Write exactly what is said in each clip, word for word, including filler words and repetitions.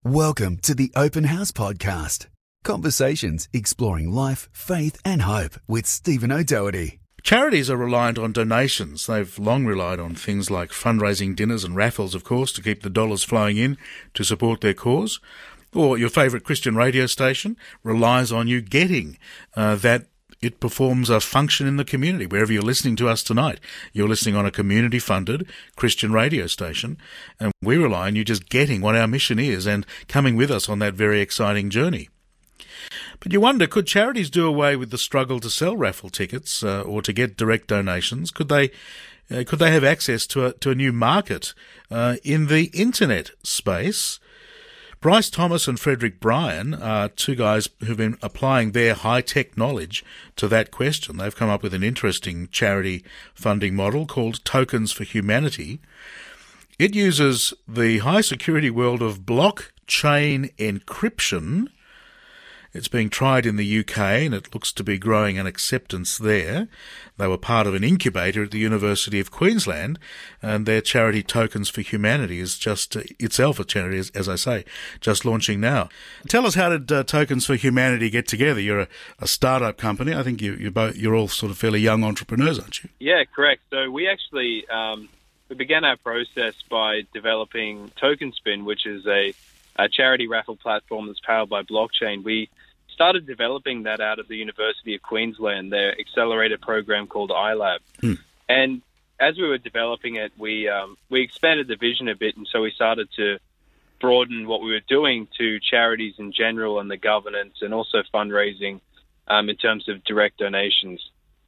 Welcome to the Open House Podcast. Conversations exploring life, faith and hope with Stephen O'Doherty. Charities are reliant on donations. They've long relied on things like fundraising dinners and raffles, of course, to keep the dollars flowing in to support their cause. Or your favourite Christian radio station relies on you getting uh, that it performs a function in the community. Wherever you're listening to us tonight, you're listening on a community-funded Christian radio station, and we rely on you just getting what our mission is and coming with us on that very exciting journey. But you wonder, could charities do away with the struggle to sell raffle tickets uh, or to get direct donations? Could they uh, could they have access to a, to a new market uh, in the internet space? Bryce Thomas and Frederick Bryan are two guys who've been applying their high-tech knowledge to that question. They've come up with an interesting charity funding model called Tokens for Humanity. It uses the high-security world of blockchain encryption. It's being tried in the U K and it looks to be growing an acceptance there. They were part of an incubator at the University of Queensland, and their charity Tokens for Humanity is just uh, itself a charity, as, as I say, just launching now. Tell us, how did uh, Tokens for Humanity get together? You're a, a startup company. I think you, you're, both, you're all sort of fairly young entrepreneurs, aren't you? Yeah, correct. So we actually um, we began our process by developing TokenSpin, which is a, a charity raffle platform that's powered by blockchain. We started developing that out of the University of Queensland, their accelerated program called iLab. Hmm. And as we were developing it, we um, we expanded the vision a bit, and so we started to broaden what we were doing to charities in general and the governance, and also fundraising um, in terms of direct donations.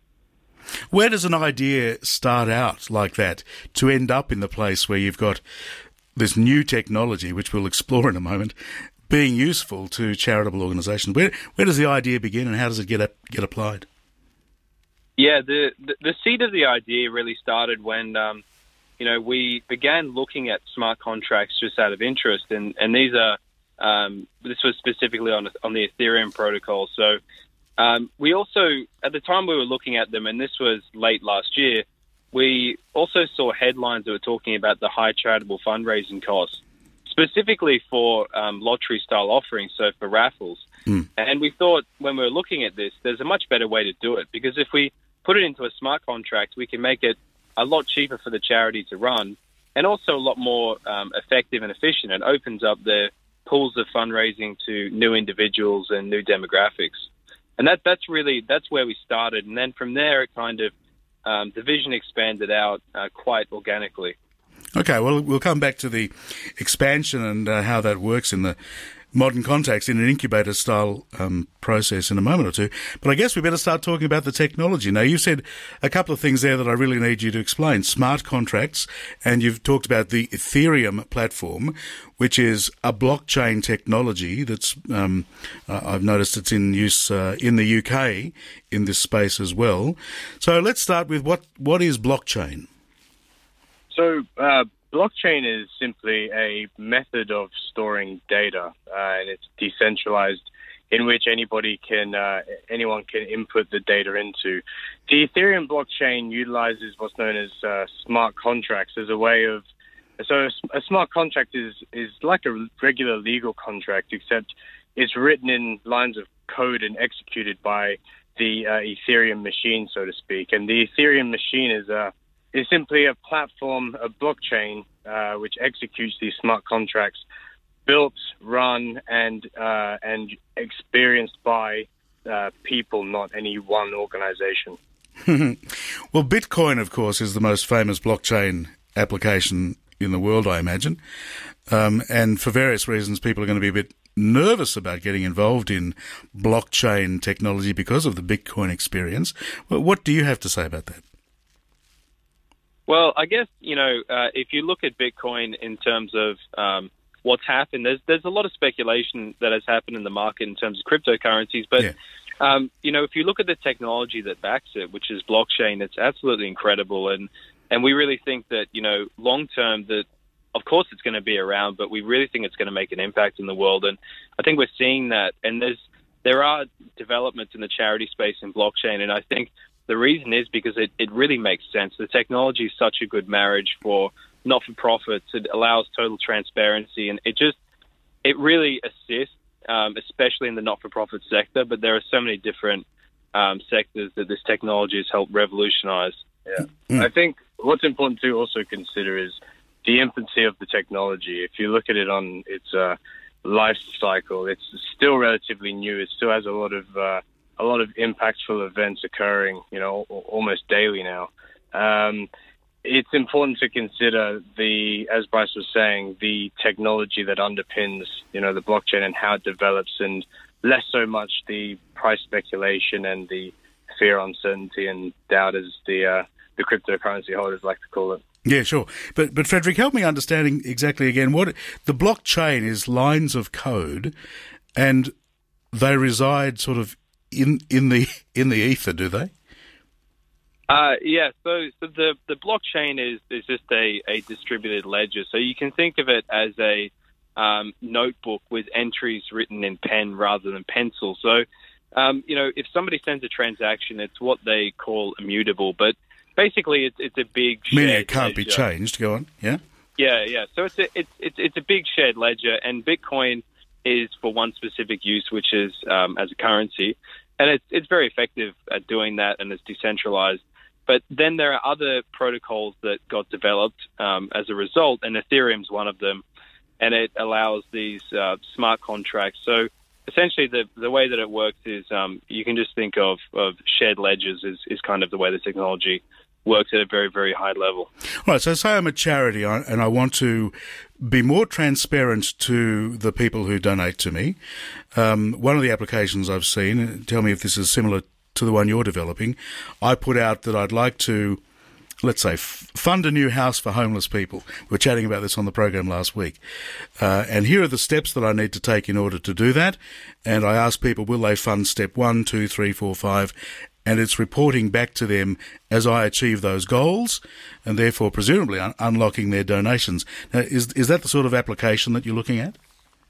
Where does an idea start out like that to end up in the place where you've got this new technology, which we'll explore in a moment, being useful to charitable organisations? Where where does the idea begin, and how does it get up, get applied? Yeah, the, the the seed of the idea really started when um, you know we began looking at smart contracts just out of interest, and and these are um, this was specifically on on the Ethereum protocol. So um, we also, at the time we were looking at them, and this was late last year, we also saw headlines that were talking about the high charitable fundraising costs, specifically for um, lottery-style offerings, so for raffles. Mm. And we thought, when we were looking at this, there's a much better way to do it, because if we put it into a smart contract, we can make it a lot cheaper for the charity to run, and also a lot more um, effective and efficient. It opens up the pools of fundraising to new individuals and new demographics. And that that's really, that's where we started. And then from there, it kind of, um, the vision expanded out uh, quite organically. Okay, well, we'll come back to the expansion and uh, how that works in the modern context in an incubator-style um, process in a moment or two. But I guess we better start talking about the technology. Now, you said a couple of things there that I really need you to explain. Smart contracts, and you've talked about the Ethereum platform, which is a blockchain technology that's, um, uh, I've noticed it's in use uh, in the U K in this space as well. So let's start with what what is blockchain? So uh, blockchain is simply a method of storing data, uh, and it's decentralized, in which anybody can, uh, anyone can input the data into. The Ethereum blockchain utilizes what's known as uh, smart contracts as a way of. So a, a smart contract is is like a regular legal contract, except it's written in lines of code and executed by the uh, Ethereum machine, so to speak. And the Ethereum machine is a is simply a platform, a blockchain, uh, which executes these smart contracts, built, run, and uh, and experienced by uh, people, not any one organization. Well, Bitcoin, of course, is the most famous blockchain application in the world, I imagine. Um, and for various reasons, people are going to be a bit nervous about getting involved in blockchain technology because of the Bitcoin experience. Well, what do you have to say about that? Well, I guess, you know, uh, if you look at Bitcoin in terms of um, what's happened, there's there's a lot of speculation that has happened in the market in terms of cryptocurrencies. But, yeah. um, you know, if you look at the technology that backs it, which is blockchain, it's absolutely incredible. And, and we really think that, you know, long term, that of course it's going to be around, but we really think it's going to make an impact in the world. And I think we're seeing that. And there's there are developments in the charity space in blockchain. And I think the reason is because it, it really makes sense. The technology is such a good marriage for not-for-profits. It allows total transparency, and it just it really assists, um, especially in the not-for-profit sector. But there are so many different um, sectors that this technology has helped revolutionize. Yeah, mm. I think what's important to also consider is the infancy of the technology. If you look at it on its uh, life cycle, it's still relatively new. It still has a lot of uh, a lot of impactful events occurring, you know, almost daily now. Um, it's important to consider the, as Bryce was saying, the technology that underpins, you know, the blockchain and how it develops, and less so much the price speculation and the fear, uncertainty, and doubt, as the uh, the cryptocurrency holders like to call it. Yeah, sure. But, but Frederick, help me understanding exactly again what the blockchain is. Lines of code, and they reside sort of in in the in the ether, do they? Uh, yeah. So, so the the blockchain is is just a, a distributed ledger. So you can think of it as a um, notebook with entries written in pen rather than pencil. So, um, you know, if somebody sends a transaction, it's what they call immutable, but basically, it's it's a big shared meaning it can't ledger. be changed. Go on, yeah. Yeah, yeah. So it's a it's it's it's a big shared ledger, and Bitcoin is for one specific use, which is um, as a currency, and it's it's very effective at doing that, and it's decentralized. But then there are other protocols that got developed um, as a result, and Ethereum's one of them, and it allows these uh, smart contracts. So essentially, the the way that it works is um, you can just think of, of shared ledgers is, is kind of the way the technology works at a very, very high level. Right, so say I'm a charity and I want to be more transparent to the people who donate to me. Um, one of the applications I've seen, tell me if this is similar to the one you're developing, I put out that I'd like to, let's say, f- fund a new house for homeless people. We were chatting about this on the program last week. Uh, and here are the steps that I need to take in order to do that. And I ask people, will they fund step one, two, three, four, five? And it's reporting back to them as I achieve those goals, and therefore presumably un- unlocking their donations. Now, is is that the sort of application that you're looking at?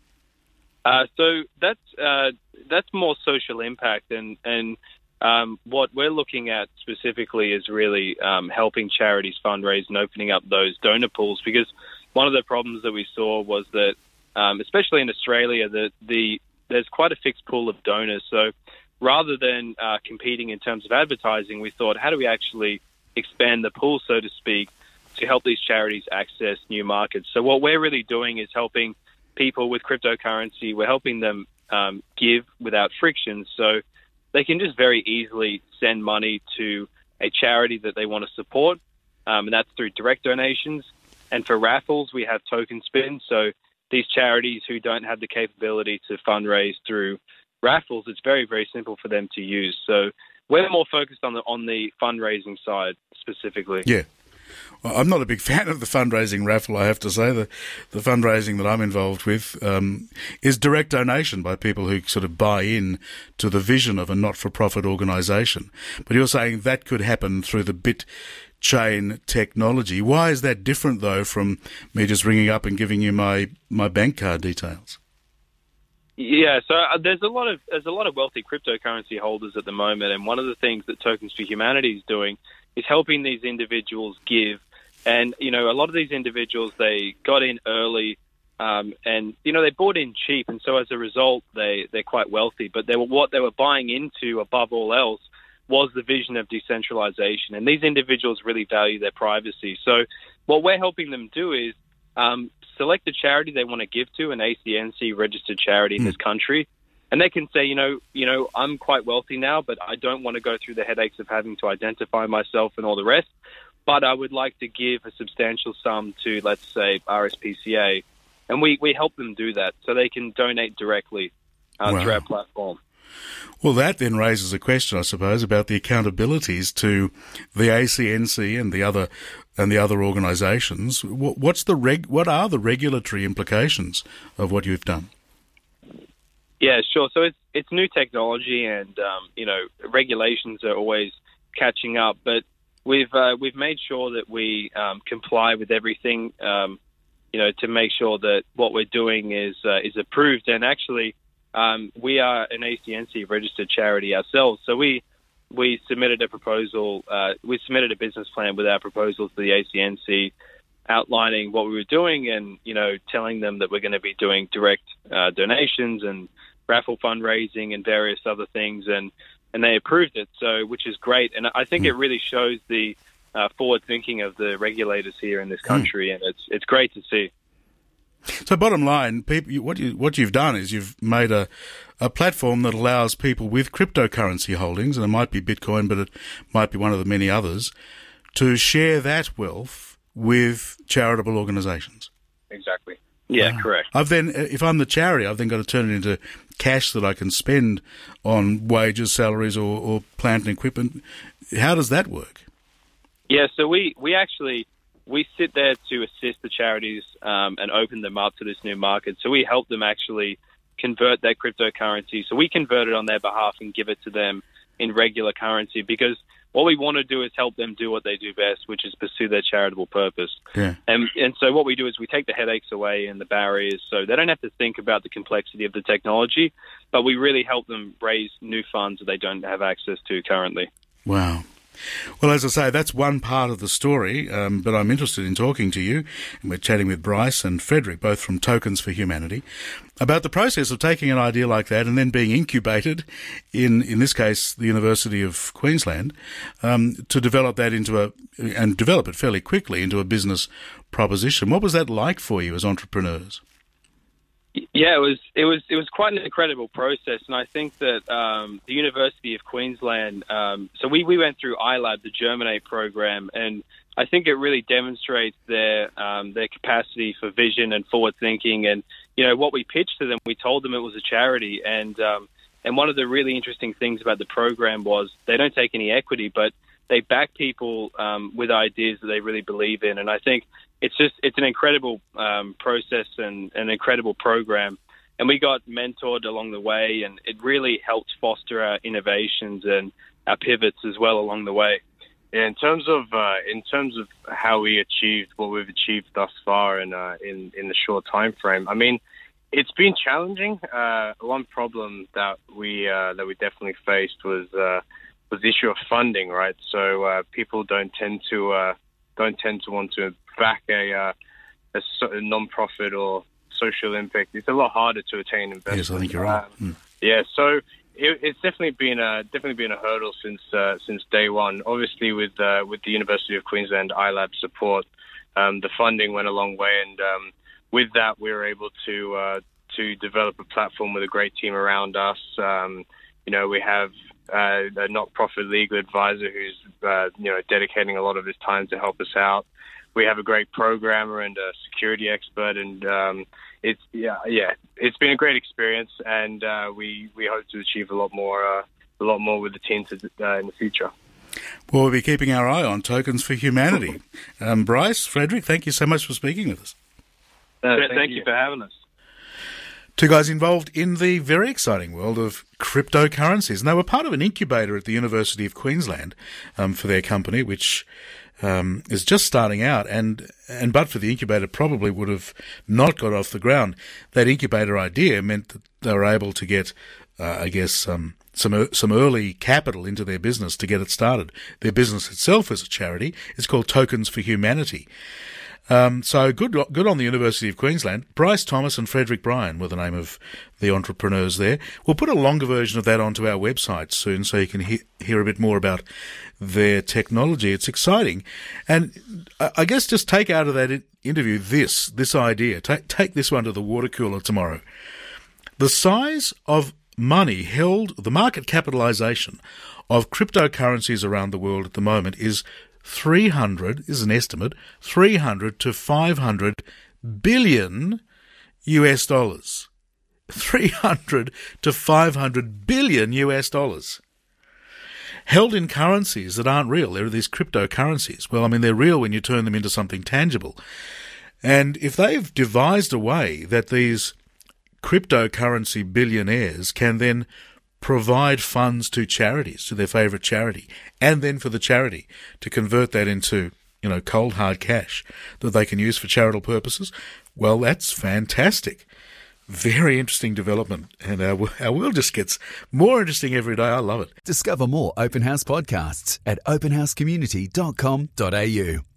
Uh, so that's uh, that's more social impact, and and um, what we're looking at specifically is really um, helping charities fundraise and opening up those donor pools. Because one of the problems that we saw was that, um, especially in Australia, that the there's quite a fixed pool of donors. So rather than uh, competing in terms of advertising, we thought, how do we actually expand the pool, so to speak, to help these charities access new markets? So what we're really doing is helping people with cryptocurrency. We're helping them um, give without friction, so they can just very easily send money to a charity that they want to support, um, and that's through direct donations. And for raffles, we have token spin. So these charities who don't have the capability to fundraise through raffles, it's very, very simple for them to use. So we're more focused on the on the fundraising side specifically. Yeah. Well, I'm not a big fan of the fundraising raffle, I have to say. The the fundraising that I'm involved with um, is direct donation by people who sort of buy in to the vision of a not-for-profit organisation. But you're saying that could happen through the BitChain technology. Why is that different, though, from me just ringing up and giving you my, my bank card details? Yeah, so uh, there's a lot of there's a lot of wealthy cryptocurrency holders at the moment, and one of the things that Tokens for Humanity is doing is helping these individuals give. And you know, a lot of these individuals, they got in early, um, and you know they bought in cheap, and so as a result, they they're quite wealthy. But they were what they were buying into above all else was the vision of decentralization, and these individuals really value their privacy. So what we're helping them do is um, select a charity they want to give to, an A C N C registered charity in this country, and they can say, you know, you know, I'm quite wealthy now, but I don't want to go through the headaches of having to identify myself and all the rest. But I would like to give a substantial sum to, let's say, R S P C A, and we, we help them do that so they can donate directly uh, wow. through our platform. Well, that then raises a question, I suppose, about the accountabilities to the A C N C and the other and the other organisations. What's the reg? What are the regulatory implications of what you've done? Yeah, sure. So it's it's new technology, and um, you know regulations are always catching up. But we've uh, we've made sure that we um, comply with everything. Um, you know, to make sure that what we're doing is uh, is approved. And actually, um, we are an A C N C registered charity ourselves. So we we submitted a proposal. Uh, we submitted a business plan with our proposal to the A C N C outlining what we were doing and, you know, telling them that we're going to be doing direct uh, donations and raffle fundraising and various other things, and, and they approved it, so which is great. And I think it really shows the uh, forward thinking of the regulators here in this country, mm. and it's it's great to see. So bottom line, people, you, what, you, what you've done is you've made a, a platform that allows people with cryptocurrency holdings, and it might be Bitcoin, but it might be one of the many others, to share that wealth with charitable organisations. Exactly. Yeah, wow. Correct. I've then, if I'm the charity, I've then got to turn it into cash that I can spend on wages, salaries, or, or plant and equipment. How does that work? Yeah, so we, we actually... we sit there to assist the charities um, and open them up to this new market. So we help them actually convert their cryptocurrency. So we convert it on their behalf and give it to them in regular currency, because what we want to do is help them do what they do best, which is pursue their charitable purpose. Yeah. And, and so what we do is we take the headaches away and the barriers, so they don't have to think about the complexity of the technology, but we really help them raise new funds that they don't have access to currently. Wow. Well, as I say, that's one part of the story, um, but I'm interested in talking to you, and we're chatting with Bryce and Frederick, both from Tokens for Humanity, about the process of taking an idea like that and then being incubated in, in this case, the University of Queensland, um, to develop that into a, and develop it fairly quickly into a business proposition. What was that like for you as entrepreneurs? Yeah, it was it was it was quite an incredible process, and I think that um, the University of Queensland. Um, so we, we went through I LAB, the Germinate program, and I think it really demonstrates their um, their capacity for vision and forward thinking. And you know what we pitched to them, we told them it was a charity, and um, and one of the really interesting things about the program was they don't take any equity, but they back people um, with ideas that they really believe in, and I think. It's just, it's an incredible um, process and an incredible program. And we got mentored along the way, and it really helped foster our innovations and our pivots as well along the way. Yeah, in terms of uh, in terms of how we achieved what we've achieved thus far in uh, in, in the short time frame, I mean, it's been challenging. Uh, one problem that we uh, that we definitely faced was uh, was the issue of funding, right? So uh, people don't tend to uh, don't tend to want to back a, uh, a, a non-profit or social impact. It's a lot harder to attain investment. Yes, I think you're right. Um, mm. Yeah, so it, it's definitely been a definitely been a hurdle since uh, since day one. Obviously, with uh, with the University of Queensland I LAB support, um, the funding went a long way, and um, with that, we were able to uh, to develop a platform with a great team around us. Um, you know, we have uh, a not-profit legal advisor who's uh, you know dedicating a lot of his time to help us out. We have a great programmer and a security expert, and um, it's yeah, yeah, it's been a great experience, and uh, we we hope to achieve a lot more, uh, a lot more with the team to, uh, in the future. Well, we'll be keeping our eye on Tokens for Humanity. um, Bryce, Frederick, thank you so much for speaking with us. Uh, thank thank you. you for having us. Two guys involved in the very exciting world of cryptocurrencies, and they were part of an incubator at the University of Queensland um, for their company, which. Um, is just starting out, and and but for the incubator, probably would have not got off the ground. That incubator idea meant that they were able to get, uh, I guess, um, some some early capital into their business to get it started. Their business itself is a charity. It's called Tokens for Humanity. Um, so good, good on the University of Queensland. Bryce Thomas and Frederick Bryan were the name of the entrepreneurs there. We'll put a longer version of that onto our website soon, so you can he- hear a bit more about their technology. It's exciting, and I guess just take out of that interview this this idea. Take take this one to the water cooler tomorrow. The size of money held, the market capitalization of cryptocurrencies around the world at the moment is. three hundred is an estimate, three hundred to five hundred billion U S dollars. three hundred to five hundred billion U S dollars. Held in currencies that aren't real. There are these cryptocurrencies. Well, I mean, they're real when you turn them into something tangible. And if they've devised a way that these cryptocurrency billionaires can then provide funds to charities, to their favourite charity, and then for the charity to convert that into, you know, cold hard cash that they can use for charitable purposes, well, that's fantastic. Very interesting development, and our, our world just gets more interesting every day. I love it. Discover more Open House podcasts at open house community dot com dot a u.